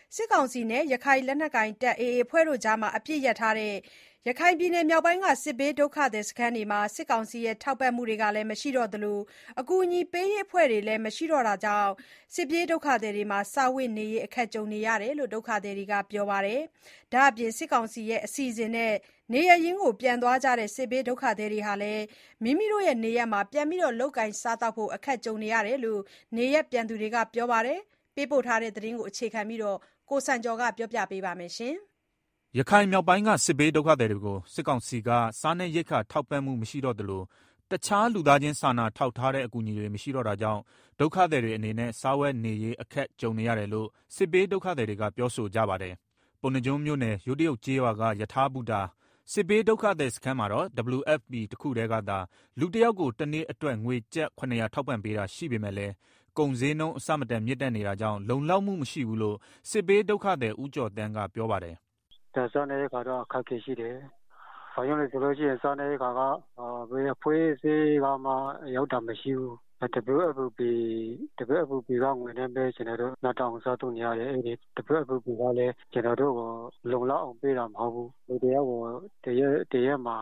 စစ်ကောင်စီနဲ့ရခိုင်လက်နက်ကိုင်တပ် AA အဖွဲ့တို့ကြားအပစ်ရပ်ထားတဲ့ ရခိုင်ပြည်နယ်မြောက်ပိုင်းက စစ်ဘေးဒုက္ခသည်စခန်းတွေမှာ စစ်ကောင်စီရဲ့ထောက်ပံ့မှုတွေလည်းမရှိတော့သလို အကူအညီပေးရေးအဖွဲ့တွေလည်းမရှိတော့တာကြောင့် စစ်ပြေးဒုက္ခသည်တွေ စားဝတ်နေရေးအခက်ကြုံနေရတယ်လို့ ဒုက္ခသည်တွေကပြောပါတယ်။ ဒါ့အပြင် စစ်ကောင်စီရဲ့အစီအစဉ်နဲ့ နေရပ်ရင်းပြန်သွားကြတဲ့ စစ်ဘေးဒုက္ခသည်တွေဟာလည်း မိမိနေရပ်မှာ ပြန်လည်လုပ်ကိုင်စားသောက်ဖို့ အခက်ကြုံနေရတယ်လို့ နေရပ်ပြန်သူတွေကပြောပါတယ်။ ပေးပို့တဲ့သတင်းကိုအခြေခံပြီး ကိုစံကျော်က တင်ပြပေးထားပါတယ်။ ရခိုင်မြောက်ပိုင်းက စစ်ဘေးဒုက္ခသည်တွေကို စစ်ကောင်စီက စားနပ်ရိက္ခာထောက်ပံ့မှုမရှိတော့သလို တခြားလူသားချင်းစာနာထောက်ထားတဲ့အကူအညီတွေမရှိတော့တာကြောင့် ဒုက္ခသည်တွေအနေနဲ့ စားဝတ်နေရေးအခက်ကြုံနေရတယ်လို့ စစ်ဘေးဒုက္ခသည်တွေကပြောဆိုကြပါတယ်။ ပုဏ္ဏားကျွန်းမြို့နယ် ယိုးတရုတ်ကျေးရွာက ရထားဘူတာ စစ်ဘေးဒုက္ခသည်စခန်းမှာတော့ WFP တခုတည်းကသာ လူတယောက်ကို တနေ့အတွက် ငွေကျပ် 700 ထောက်ပံ့ပေးတာရှိပေမယ့်လည်း ကုန်ဈေးနှုန်းအဆမတန်မြင့်တက်နေတာကြောင့် လုံလောက်မှုမရှိဘူးလို့ စစ်ဘေးဒုက္ခသည် ဦးကျော်သန်းကပြောပါတယ်။ “စားနပ်ရိက္ခာတော့အခက်အခဲရှိတယ်။ ဘာကြောင့်လဲဆိုတော့ စားနပ်ရိက္ခာက ဘယ်အဖွဲ့အစည်းကမှရောက်တာမရှိဘူး။ WFP ကငွေနဲ့ပဲ ကျနော်တို့ မျှတအောင်စားသုံးနေရတယ်။ WFP ကလည်း ကျနော်တို့ကို လုံလောက်အောင်ပေးတာမဟုတ်ဘူး။ လူတယောက်ကို တရက်မှာ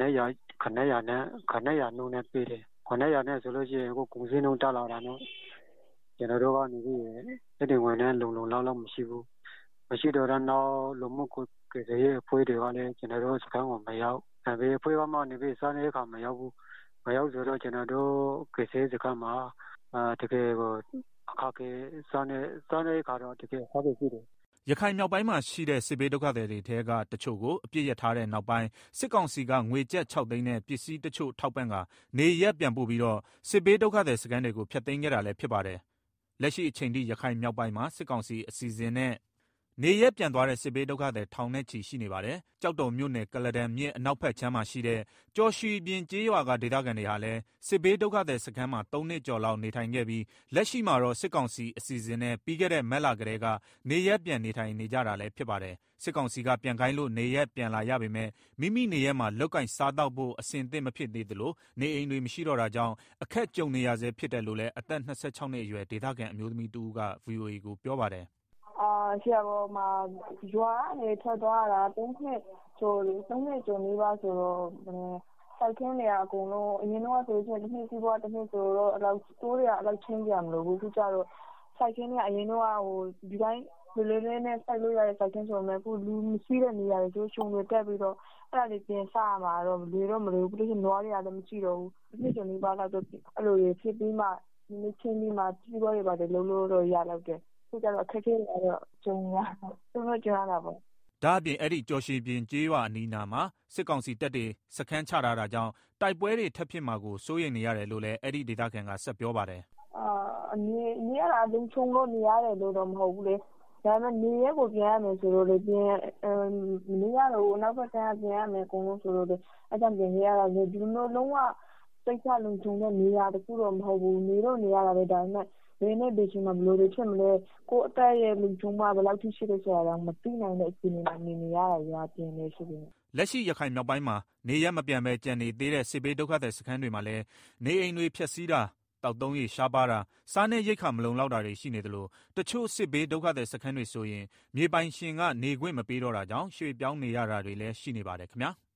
700နှုန်းနဲ့ပေးတယ်။ 700နဲ့ဆိုလို့ရှိရင် အခုကုန်ဈေးနှုန်းတက်လာတာနဲ့ ကျနော်တို့ကနေပြီးတော့ အဲဒီငွေနဲ့လုံလုံလောက်လောက်မရှိဘူး။ မရှိတော့ နောက်လူမှုကယ်ဆယ်ရေးအဖွဲ့တွေကလည်း ကျနော်တို့စခန်းကိုမရောက်။ ဘယ်အဖွဲ့ကမှစားနပ်ရိက္ခာမရောက်ဘူး။ မရောက်ဆိုတော့ ကျနော်တို့ကယ်ဆယ်ရေးစခန်းမှာ တကယ်ကိုစားနပ်ရိက္ခာတော့တကယ်အခက်အခဲရှိတယ်။ ” ရခိုင်မြောက်ပိုင်းမှာရှိတဲ့ စစ်ဘေးဒုက္ခသည်တွေထဲက တချို့ကို အပစ်ရပ်ထားတဲ့နောက်ပိုင်း စစ်ကောင်စီက ငွေကျပ် 6 သိန်းနဲ့ ပစ္စည်းတချို့ထောက်ပံ့ကာ နေရပ်ပြန်ပို့ပြီးတော့ စစ်ဘေးဒုက္ခသည်စခန်းတွေကို ဖျက်သိမ်းခဲ့တာလည်းဖြစ်ပါတယ်။ လက်ရှိအချိန်ထိ ရခိုင်မြောက်ပိုင်းမှာ စစ်ကောင်စီအစီအစဉ်နဲ့ နေရပ်ပြန်သွားတဲ့ စစ်ဘေးဒုက္ခသည် ထောင်နဲ့ချီရှိနေပါတယ်။ ကျောက်တော်မြို့နယ် ကုလားတန်မြစ်အနောက်ဖက်ခြမ်းမှာရှိတဲ့ ကျော်ရွှီပြင်ကျေးရွာက ဒေသခံတွေဟာလည်း စစ်ဘေးဒုက္ခသည်စခန်းမှာ 3 နှစ်ကျော်လောက်နေထိုင်ခဲ့ပြီး လက်ရှိမှာတော့ စစ်ကောင်စီအစီအစဉ်နဲ့ ပြီးခဲ့တဲ့ မတ်လကတည်းက နေရပ်ပြန်နေထိုင်နေကြတာလည်းဖြစ်ပါတယ်။ စစ်ကောင်စီက ပြန်ခိုင်းလို့ နေရပ်ပြန်လာရပေမယ့် မိမိနေရပ်မှာ လုပ်ကိုင်စားသောက်ဖို့ အဆင်သင့်မဖြစ်သေးသလို နေအိမ်တွေမရှိတော့တာကြောင့် အခက်ကြုံနေရဆဲဖြစ်တယ်လို့လည်း အသက် ၂၆ နှစ်အရွယ် ဒေသခံအမျိုးသမီးတဦးက ဗွီအိုအေကိုပြောပါတယ်။ “ရွာကနေထွက်သွားတာ 3 နှစ်ကျော်နီးပါးဆိုတော့ စိုက်ခင်းတွေက အကုန်လုံး အရင်တုန်းကဆိုရင် တနှစ်ပြီးသွား တနှစ်ဆိုတော့ တိုးတွေက အဲလောက်ချမ်းစရာမလိုဘူး။ အခုကျတော့ စိုက်ခင်းတွေက အရင်တုန်းက ဒီတိုင်းလွယ်လွယ်လေးနဲ့ စိုက်လို့ရတဲ့ စိုက်ခင်းဆိုပေမယ့် အခုလူမရှိတဲ့နေရာတွေဆို ရွှံတွေတက်ပြီးတော့ အဲတာတွေပြန်စရမှာတော့ မလွယ်တော့မလွယ်ဘူး။ ပြီးတော့ နွားတွေကလည်းမရှိတော့ဘူး။ တနှစ်ကျော်နီးပါးလောက်တော့ အဲလိုတွေဖြစ်ပြီးမှ နည်းနည်းချမ်းပြီးမှ စီးပွားတွေဘာတွေလုပ်လို့တော့ရလောက်တယ်။ အခုကျတော့ အခက်အခဲတွေကတော့ ကြုံရတာပေါ့။ ” ဒါ့အပြင် အဲဒီကျော်ရွှီပြင်ကျေးရွာအနီးအနားမှာ စစ်ကောင်စီတပ်တွေ စခန်းချထားတာကြောင့် တိုက်ပွဲတွေထပ်ဖြစ်မှာကို စိုးရိမ်နေရတယ်လို့လည်း အဲဒီဒေသခံက ဆက်ပြောပါတယ်။ “နေရတာက လုံခြုံလို့နေရတယ်လို့တော့မဟုတ်ဘူးလေ။ ဒါပေမယ့် နေရပ်ကိုပြန်ရမယ်ဆိုတော့လေ မနေရတော့ဘူး အနောက်ဖက်ကမ်းက ပြန်ရမယ်ဆိုတော့လေ အဲဒါကြောင့်ပြန်ခဲ့ရတာ။ ဒီလိုမျိုးလုံးဝစိတ်ချလုံခြုံတဲ့နေရာတခုတော့မဟုတ်ဘူး။ နေတော့နေရတာပဲ ဒါပေမယ့် ဘယ်နေ့ဘယ်အချိန်မှာ ဘယ်လိုတွေဖြစ်မလဲ ကိုယ့်အသက်အန္တရာယ်လုံခြုံမှုက ဘယ်လောက်ထိရှိတယ်ဆိုတာတောင် မသိနိုင်တဲ့အခြေအနေမှာ နေနေရတာ။ ရွာပြင်တယ်ဆိုပေမယ့်။ ” လက်ရှိရခိုင်မြောက်ပိုင်းမှာ နေရပ်မပြန်ဘဲ ကျန်နေသေးတဲ့ စစ်ဘေးဒုက္ခသည်စခန်းတွေမှာလည်း နေအိမ်တွေဖျက်ဆီးတာ၊ သောက်သုံးရေရှားပါးတာ၊ စားနပ်ရိက္ခာမလုံလောက်တာတွေရှိနေသလို တချို့စစ်ဘေးဒုက္ခသည်စခန်းတွေဆိုရင် မြေပိုင်ရှင်က နေခွင့်မပေးတော့တာကြောင့် ရွှေ့ပြောင်းနေရတာတွေလည်းရှိနေပါတယ်ခင်ဗျာ။